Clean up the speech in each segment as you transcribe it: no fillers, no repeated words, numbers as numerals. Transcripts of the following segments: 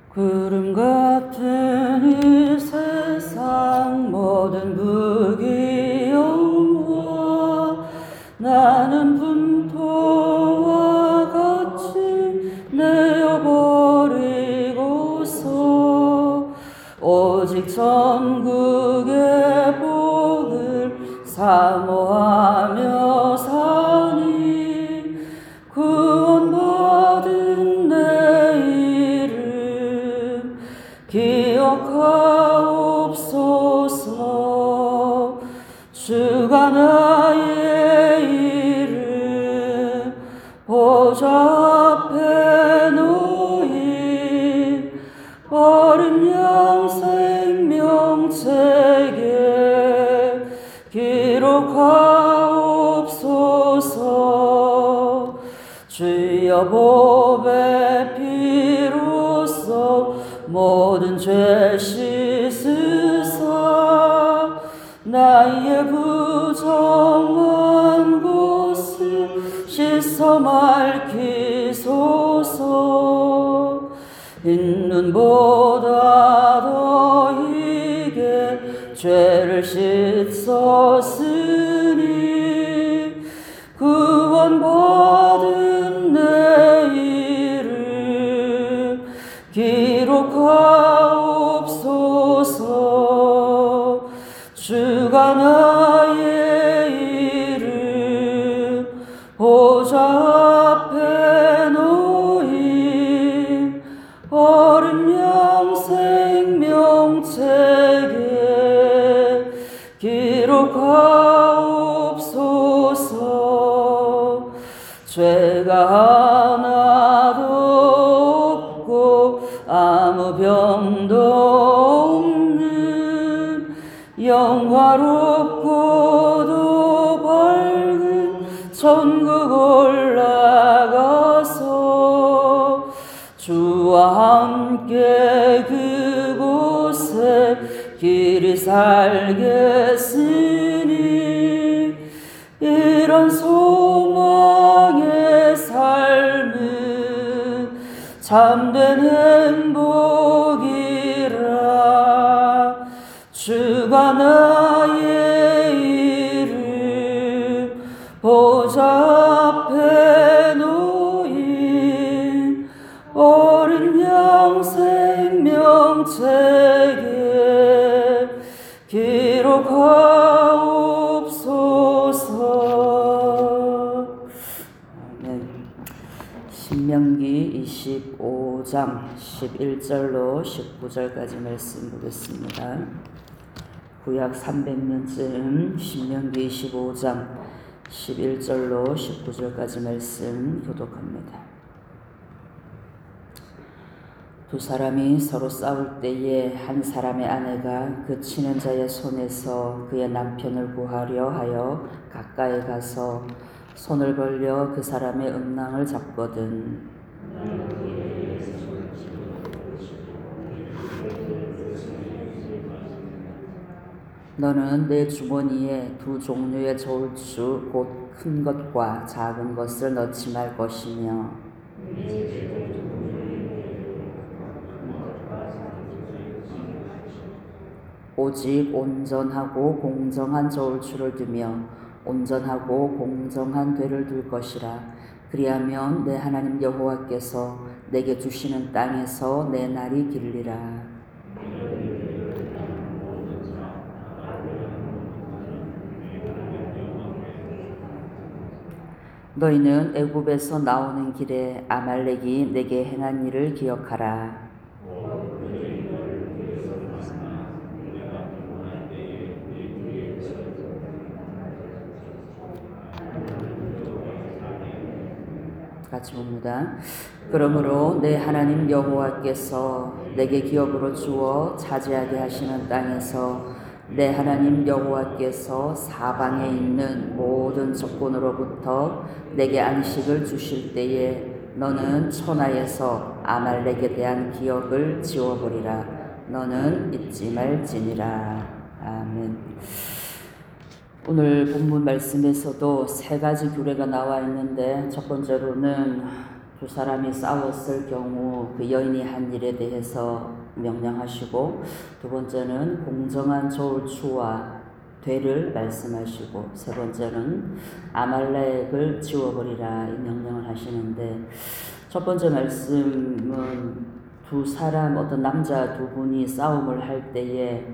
구름 같은 이 세상 모든 부귀영화 나는 분토와 같이 내어버리고서 오직 천국의 복을 사모하며 사니 구원받은 내 이름 기억하옵소서. 주가 나의 이름 보좌 앞에 놓인 어린 양 생명책에 기록하옵소서. 주여 보배 피로써 모든 죄 씻으사 나의 부정한 곳을 씻어 맑히소서. 흰눈보다 더 희게 죄를 씻었으니 구원받은 내 이름 기록하옵소서. 주가 나의 이름 보좌 앞에 놓인 어린 양 생명책에 기록하옵소서. 죄가 하나도 없고 아무 병도 없는 영화롭고도 밝은 천국 올라가서 주와 함께 그곳에 길이 살겠으니 이런 소망의 삶은 참된 행복이라. 주가 나의 이름 보좌 앞에 놓인 어린 양 생명책에 기록하옵소서. 신명기 25장 11절로 19절까지 말씀 보겠습니다. 구약 300년쯤 신명기 25장 11절로 19절까지 말씀 교독합니다. 두 사람이 서로 싸울 때에 한 사람의 아내가 그 친연자의 손에서 그의 남편을 구하려 하여 가까이 가서 손을 벌려 그 사람의 음낭을 잡거든 너는 내 주머니에 두 종류의 저울추 곧 큰 것과 작은 것을 넣지 말 것이며 오직 온전하고 공정한 저울추를 두며 온전하고 공정한 되를 둘 것이라. 그리하면 내 하나님 여호와께서 내게 주시는 땅에서 내 날이 길리라. 너희는 애굽에서 나오는 길에 아말렉이 내게 행한 일을 기억하라. 같이 봅니다. 그러므로 내 하나님 여호와께서 내게 기업으로 주어 차지하게 하시는 땅에서 내 하나님 여호와께서 사방에 있는 모든 적군으로부터 내게 안식을 주실 때에 너는 천하에서 아말렉에 대한 기억을 지워버리라. 너는 잊지 말지니라. 아멘. 오늘 본문 말씀에서도 세 가지 규례가 나와 있는데 첫 번째로는 두 사람이 싸웠을 경우 그 여인이 한 일에 대해서 명령하시고, 두 번째는 공정한 좋을 추와 되를 말씀하시고, 세 번째는 아말렉을 지워버리라 이 명령을 하시는데, 첫 번째 말씀은 두 사람, 어떤 남자 두 분이 싸움을 할 때에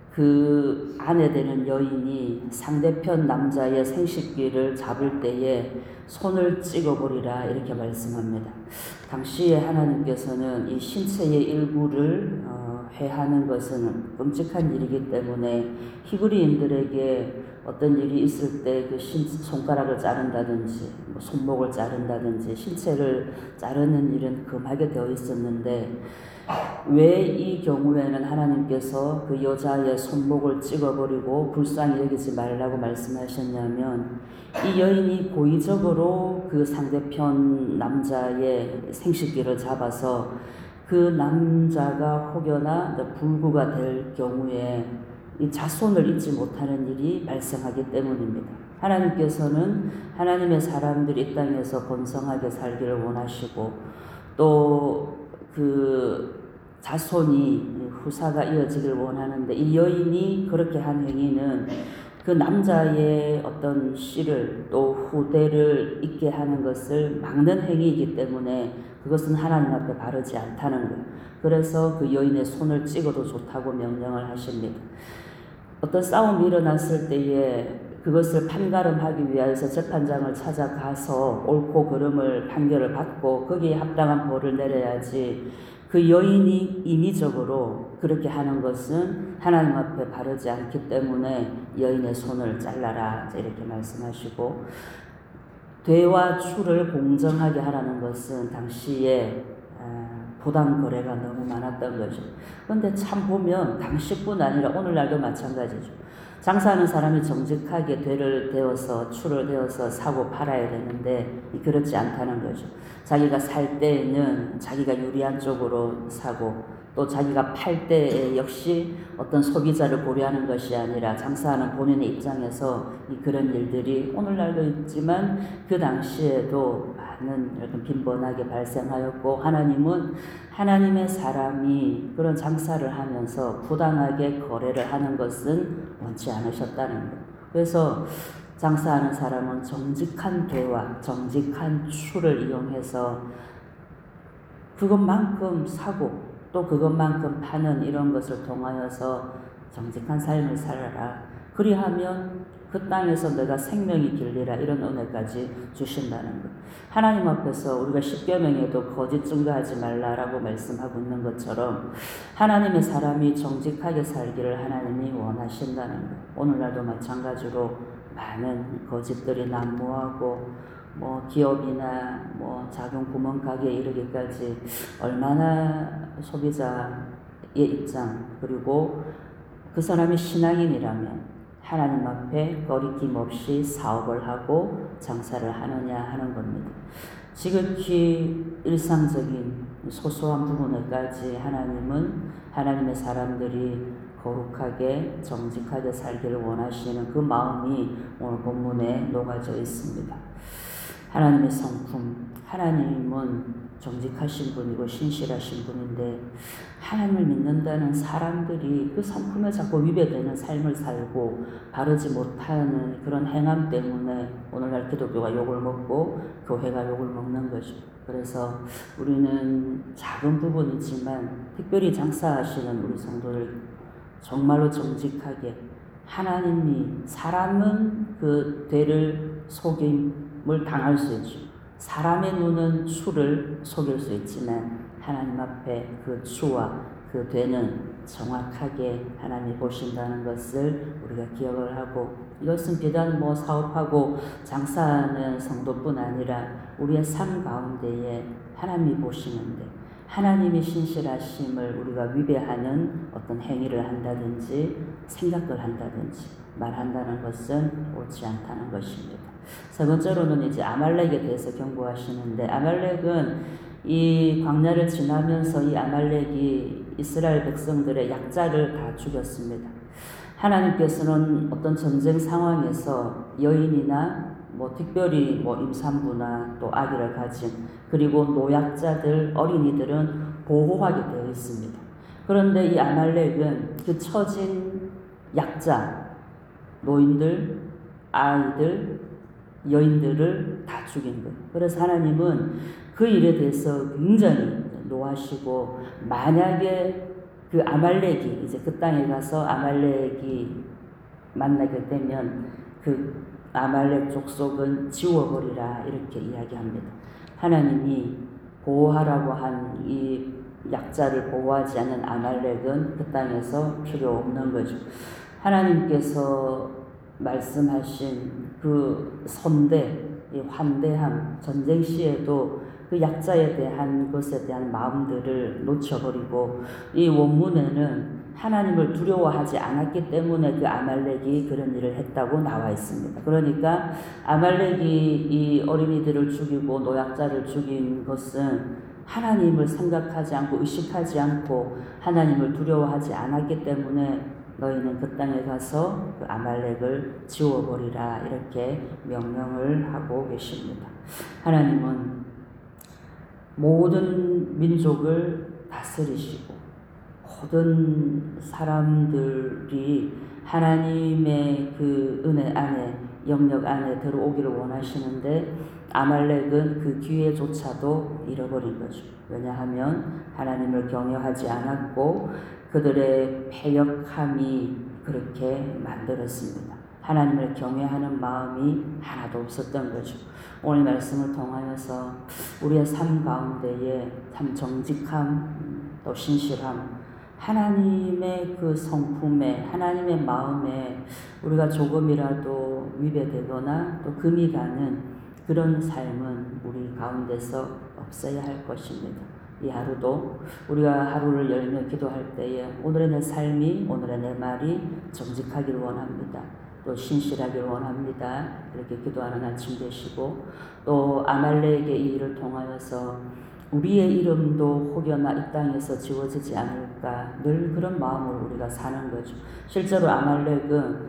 그 아내 되는 여인이 상대편 남자의 생식기를 잡을 때에 손을 찍어버리라 이렇게 말씀합니다. 당시에 하나님께서는 이 신체의 일부를 해하는 것은 끔찍한 일이기 때문에 히브리인들에게 어떤 일이 있을 때 그 손가락을 자른다든지 손목을 자른다든지 신체를 자르는 일은 금하게 되어 있었는데, 왜 이 경우에는 하나님께서 그 여자의 손목을 찍어버리고 불쌍히 여기지 말라고 말씀하셨냐면, 이 여인이 고의적으로 그 상대편 남자의 생식기를 잡아서 그 남자가 혹여나 불구가 될 경우에 이 자손을 잊지 못하는 일이 발생하기 때문입니다. 하나님께서는 하나님의 사람들이 이 땅에서 번성하게 살기를 원하시고, 또 그 자손이 후사가 이어지길 원하는데, 이 여인이 그렇게 한 행위는 그 남자의 어떤 씨를 또 후대를 잇게 하는 것을 막는 행위이기 때문에 그것은 하나님 앞에 바르지 않다는 거예요. 그래서 그 여인의 손을 찍어도 좋다고 명령을 하십니다. 어떤 싸움이 일어났을 때에 그것을 판가름하기 위해서 재판장을 찾아가서 옳고 그름을 판결을 받고 거기에 합당한 벌을 내려야지, 그 여인이 임의적으로 그렇게 하는 것은 하나님 앞에 바르지 않기 때문에 여인의 손을 잘라라 이렇게 말씀하시고, 되와 추를 공정하게 하라는 것은 당시에 부당 거래가 너무 많았던 거죠. 그런데 참 보면 당시뿐 아니라 오늘날도 마찬가지죠. 장사하는 사람이 정직하게 되를 대어서 추를 대어서 사고 팔아야 되는데 그렇지 않다는 거죠. 자기가 살 때에는 자기가 유리한 쪽으로 사고, 또 자기가 팔 때에 역시 어떤 소비자를 고려하는 것이 아니라 장사하는 본인의 입장에서 그런 일들이 오늘날도 있지만 그 당시에도 많은 이렇게 빈번하게 발생하였고, 하나님은 하나님의 사람이 그런 장사를 하면서 부당하게 거래를 하는 것은 원치 않으셨다는 거예요. 그래서 장사하는 사람은 정직한 되와 정직한 추를 이용해서 그것만큼 사고 또 그것만큼 파는 이런 것을 통하여서 정직한 삶을 살아라. 그리하면 그 땅에서 내가 생명이 길리라 이런 은혜까지 주신다는 것. 하나님 앞에서 우리가 십계명에도 거짓 증거하지 말라라고 말씀하고 있는 것처럼 하나님의 사람이 정직하게 살기를 하나님이 원하신다는 것. 오늘날도 마찬가지로 많은 거짓들이 난무하고 기업이나 작은 구멍가게에 이르기까지 얼마나 소비자의 입장, 그리고 그 사람이 신앙인이라면 하나님 앞에 거리낌 없이 사업을 하고 장사를 하느냐 하는 겁니다. 지극히 일상적인 소소한 부분에까지 하나님은 하나님의 사람들이 거룩하게 정직하게 살기를 원하시는 그 마음이 오늘 본문에 녹아져 있습니다. 하나님의 성품, 하나님은 정직하신 분이고 신실하신 분인데, 하나님을 믿는다는 사람들이 그 성품에 자꾸 위배되는 삶을 살고 바르지 못하는 그런 행함 때문에 오늘날 기독교가 욕을 먹고 교회가 욕을 먹는 거죠. 그래서 우리는 작은 부분이지만 특별히 장사하시는 우리 성도를 정말로 정직하게, 하나님이, 사람은 그 되를 속임을 당할 수 있죠. 사람의 눈은 추를 속일 수 있지만 하나님 앞에 그 추와 그 되는 정확하게 하나님이 보신다는 것을 우리가 기억을 하고, 이것은 비단 사업하고 장사하는 성도뿐 아니라 우리의 삶 가운데에 하나님이 보시는데, 하나님의 신실하심을 우리가 위배하는 어떤 행위를 한다든지 생각을 한다든지 말한다는 것은 옳지 않다는 것입니다. 세 번째로는 이제 아말렉에 대해서 경고하시는데, 아말렉은 이 광야를 지나면서 이 아말렉이 이스라엘 백성들의 약자를 다 죽였습니다. 하나님께서는 어떤 전쟁 상황에서 여인이나 특별히 임산부나 또 아기를 가진 그리고 노약자들, 어린이들은 보호하게 되어 있습니다. 그런데 이 아말렉은 그 처진 약자, 노인들, 아이들, 여인들을 다 죽인 거예요. 그래서 하나님은 그 일에 대해서 굉장히 노하시고, 만약에 그 아말렉이 이제 그 땅에 가서 아말렉이 만나게 되면 그 아말렉 족속은 지워버리라, 이렇게 이야기합니다. 하나님이 보호하라고 한 이 약자를 보호하지 않는 아말렉은 그 땅에서 필요 없는 거죠. 하나님께서 말씀하신 그 선대, 이 환대함, 전쟁 시에도 그 약자에 대한 것에 대한 마음들을 놓쳐버리고, 이 원문에는 하나님을 두려워하지 않았기 때문에 그 아말렉이 그런 일을 했다고 나와 있습니다. 그러니까 아말렉이 이 어린이들을 죽이고 노약자를 죽인 것은 하나님을 생각하지 않고 의식하지 않고 하나님을 두려워하지 않았기 때문에 너희는 그 땅에 가서 그 아말렉을 지워버리라, 이렇게 명령을 하고 계십니다. 하나님은 모든 민족을 다스리시고 모든 사람들이 하나님의 그 은혜 안에, 영역 안에 들어오기를 원하시는데 아말렉은 그 기회조차도 잃어버린 거죠. 왜냐하면 하나님을 경외하지 않았고 그들의 패역함이 그렇게 만들었습니다. 하나님을 경외하는 마음이 하나도 없었던 거죠. 오늘 말씀을 통하여서 우리의 삶 가운데에 참 정직함, 또 신실함, 하나님의 그 성품에, 하나님의 마음에 우리가 조금이라도 위배되거나 또 금이 가는 그런 삶은 우리 가운데서 없어야 할 것입니다. 이 하루도 우리가 하루를 열며 기도할 때에 오늘의 내 삶이, 오늘의 내 말이 정직하기를 원합니다. 또 신실하기를 원합니다. 이렇게 기도하는 아침 되시고, 또 아말렉의 이 일을 통하여서 우리의 이름도 혹여나 이 땅에서 지워지지 않을까, 늘 그런 마음으로 우리가 사는 거죠. 실제로 아말렉은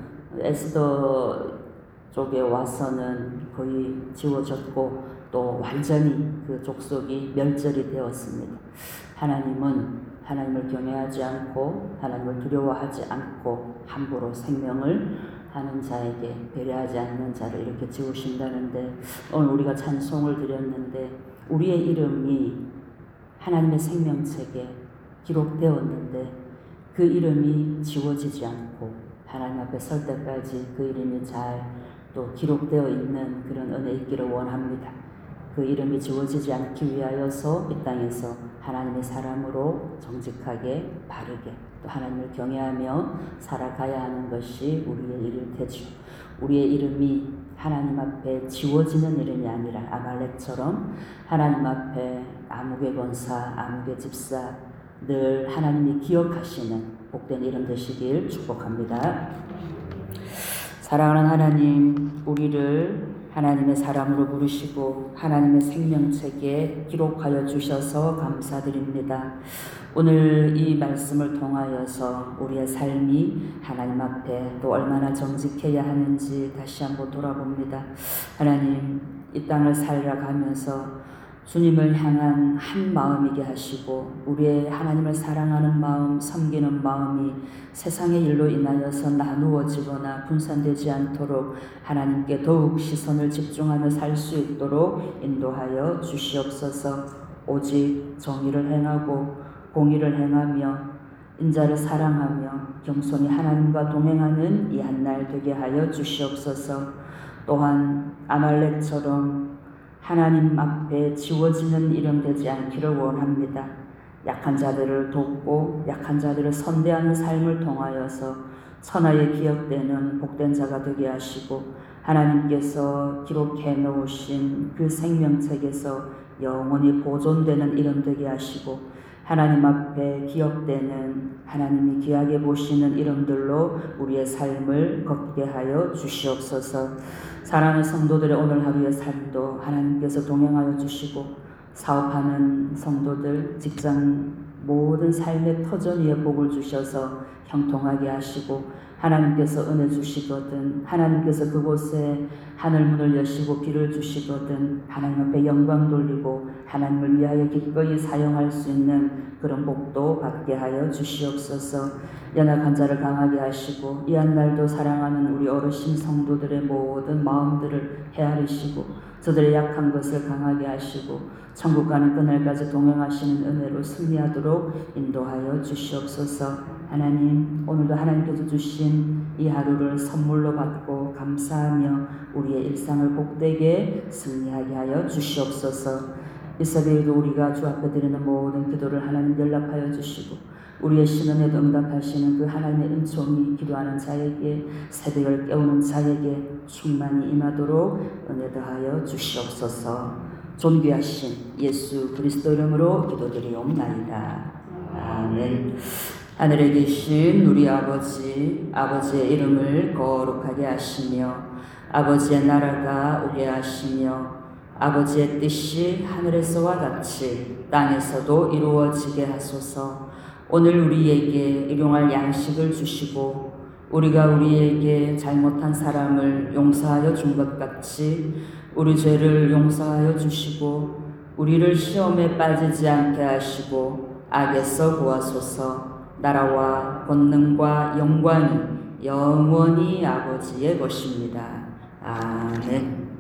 에스더 쪽에 와서는 거의 지워졌고 또 완전히 그 족속이 멸절이 되었습니다. 하나님은 하나님을 경외하지 않고 하나님을 두려워하지 않고 함부로 생명을 하는 자에게 배려하지 않는 자를 이렇게 지우신다는데, 오늘 우리가 찬송을 드렸는데 우리의 이름이 하나님의 생명책에 기록되었는데 그 이름이 지워지지 않고 하나님 앞에 설 때까지 그 이름이 잘 또 기록되어 있는 그런 은혜 있기를 원합니다. 그 이름이 지워지지 않기 위하여서 이 땅에서 하나님의 사람으로 정직하게, 바르게 또 하나님을 경외하며 살아가야 하는 것이 우리의 일일 테죠. 우리의 이름이 하나님 앞에 지워지는 이름이 아니라 아말렉처럼 하나님 앞에 아무개 권사, 아무개 집사, 늘 하나님이 기억하시는 복된 이름 되시길 축복합니다. 사랑하는 하나님, 우리를 하나님의 사람으로 부르시고 하나님의 생명책에 기록하여 주셔서 감사드립니다. 오늘 이 말씀을 통하여서 우리의 삶이 하나님 앞에 또 얼마나 정직해야 하는지 다시 한번 돌아봅니다. 하나님, 이 땅을 살아가면서 주님을 향한 한 마음이게 하시고 우리의 하나님을 사랑하는 마음, 섬기는 마음이 세상의 일로 인하여서 나누어지거나 분산되지 않도록 하나님께 더욱 시선을 집중하며 살 수 있도록 인도하여 주시옵소서. 오직 정의를 행하고 공의를 행하며 인자를 사랑하며 겸손히 하나님과 동행하는 이 한날 되게 하여 주시옵소서. 또한 아말렉처럼 하나님 앞에 지워지는 이름 되지 않기를 원합니다. 약한 자들을 돕고 약한 자들을 선대하는 삶을 통하여서 천하에 기억되는 복된 자가 되게 하시고 하나님께서 기록해 놓으신 그 생명책에서 영원히 보존되는 이름 되게 하시고 하나님 앞에 기억되는, 하나님이 귀하게 보시는 이름들로 우리의 삶을 걷게 하여 주시옵소서. 사랑하는 성도들의 오늘 하루의 삶도 하나님께서 동행하여 주시고 사업하는 성도들, 직장 모든 삶의 터전 위에 복을 주셔서 형통하게 하시고 하나님께서 은혜 주시거든 하나님께서 그곳에 하늘 문을 여시고 비를 주시거든 하나님 앞에 영광 돌리고 하나님을 위하여 기꺼이 사용할 수 있는 그런 복도 받게 하여 주시옵소서. 연약한 자를 강하게 하시고 이 한날도 사랑하는 우리 어르신 성도들의 모든 마음들을 헤아리시고 저들의 약한 것을 강하게 하시고 천국 가는 그날까지 동행하시는 은혜로 승리하도록 인도하여 주시옵소서. 하나님 오늘도 하나님께서 주신 이 하루를 선물로 받고 감사하며 우리의 일상을 복되게 승리하게 하여 주시옵소서. 이 새벽에도 우리가 주 앞에 드리는 모든 기도를 하나님 연락하여 주시고 우리의 신원에도 응답하시는 그 하나님의 은총이 기도하는 자에게 새벽을 깨우는 자에게 충만히 임하도록 은혜 더하여 주시옵소서. 존귀하신 예수 그리스도 이름으로 기도드리옵나이다. 아멘. 하늘에 계신 우리 아버지의 이름을 거룩하게 하시며 아버지의 나라가 오게 하시며 아버지의 뜻이 하늘에서와 같이 땅에서도 이루어지게 하소서. 오늘 우리에게 일용할 양식을 주시고 우리가 우리에게 잘못한 사람을 용서하여 준 것 같이 우리 죄를 용서하여 주시고 우리를 시험에 빠지지 않게 하시고 악에서 구하소서. 나라와 권능과 영광이 영원히 아버지의 것입니다. 아멘.